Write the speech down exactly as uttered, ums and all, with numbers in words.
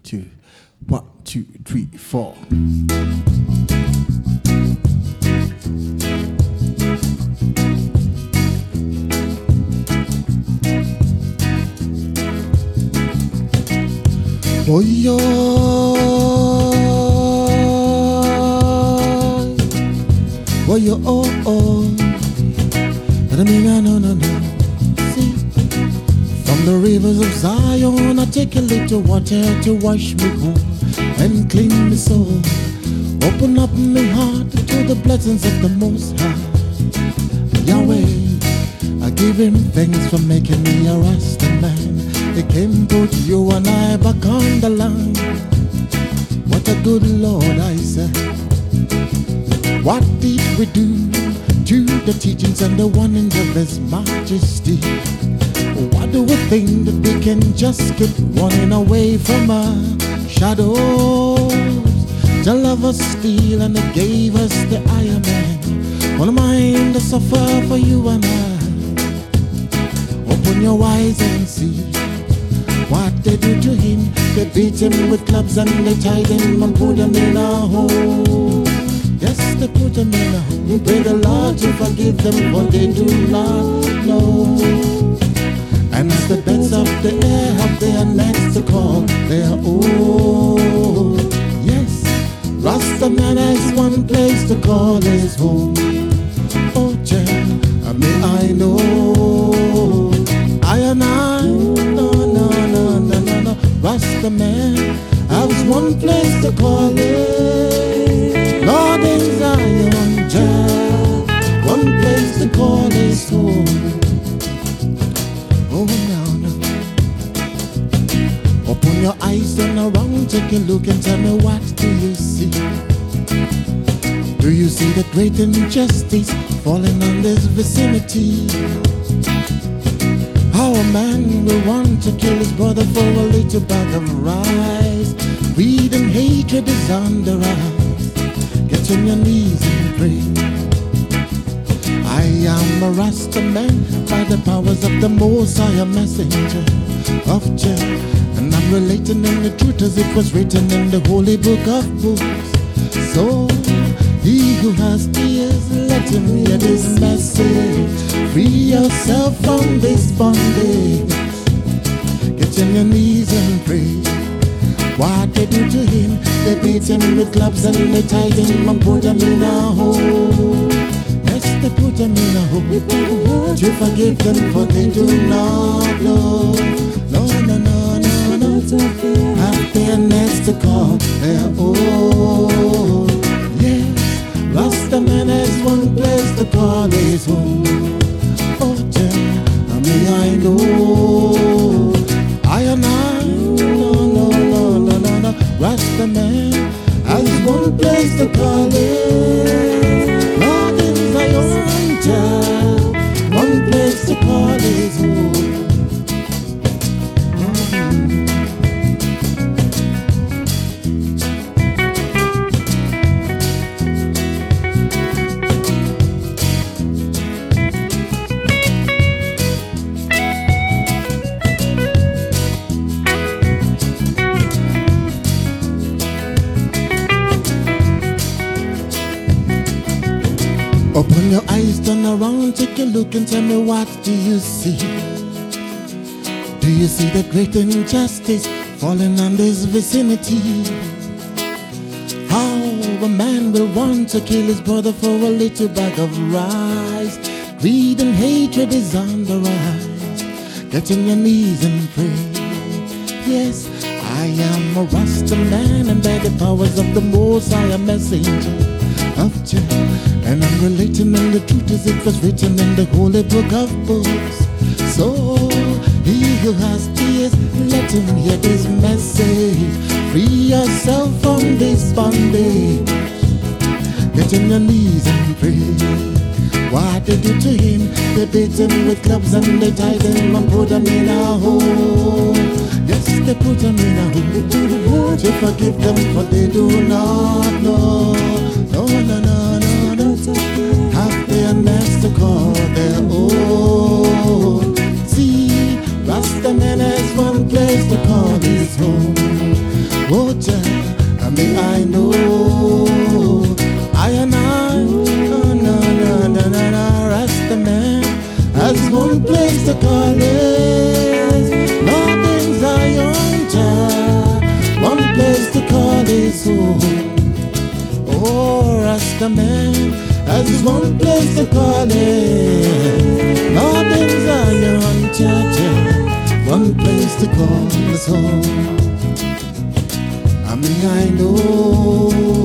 two, one, two, three, four. Oh, yo. Oh, yo, oh, oh. But I mean, no, no, no. See, from the rivers of Zion, I take a little water to wash me cool and clean me soul. Open up my heart to the blessings of the Most High. Yahweh, I give him thanks for making me a Rasta man. He came put you and I back on the line. What a good Lord, I say. What did we do to the teachings and the warnings of His Majesty? Why do we think that we can just keep running away from our shadows? The lover steal and they gave us the Iron Man. One mind to suffer for you and I. Open your eyes and see what they do to him. They beat him with clubs and they tied him and put him in a hole. Yes, they put him in a hole. We pray the Lord to forgive them, for they do not know. And as the birds of the air have their necks to call their own. Yes, Rasta man has one place to call his home. Oh, Jah, I mean I know. I and I, no, no, no, no, no, no. Rasta man has one place to call it. Lord in Zion, Jah, one place to call his home. Oh, no, no. Open your eyes, turn around, take a look and tell me, what do you see? Do you see the great injustice falling on this vicinity? How a man will want to kill his brother for a little bag of rice. Greed and hatred is on the rise. Get on your knees and pray. I am a Rasta man by the powers of the Most High, a messenger of Jah, and I'm relating in the truth as it was written in the holy book of books. So he who has ears, let him hear this message. Free yourself from this bondage. Get on your knees and pray. What they do to him, they beat him with clubs and they tied him and put him in a hole. Yes, they put him in a hole. To forgive them, for they do not know. No, no, no, no, no. Have their necks to call their own. Yes, Rasta man has one place to call his home. Oh, Jah, I mean I know. I and I, no, no, no, no, no, no. Rasta man has one place to call it. Lord in Zion, Jah, one place to call his home. Open your eyes, turn around, take a look and tell me, what do you see? Do you see the great injustice falling on this vicinity? How a man will want to kill his brother for a little bag of rice. Greed and hatred is on the rise. Get on your knees and pray. Yes, I am a Rasta man, and by the powers of the Most High, a messenger of Jah, and I'm relating in the truth as it was written in the holy book of books. So he who has ears, let him hear this message. Free yourself from this bondage. Get on your knees and pray. What they do to him, they beat him with clubs and they tied him and put him in a hole. Yes, they put him in a hole. To forgive them, for they do not know. No, no, no, no, no. Have their necks to call their own. See, Rasta man has one place to call his home. Rasta man has one place to call it. Lord in Zion Church, one place to call us home. I mean I know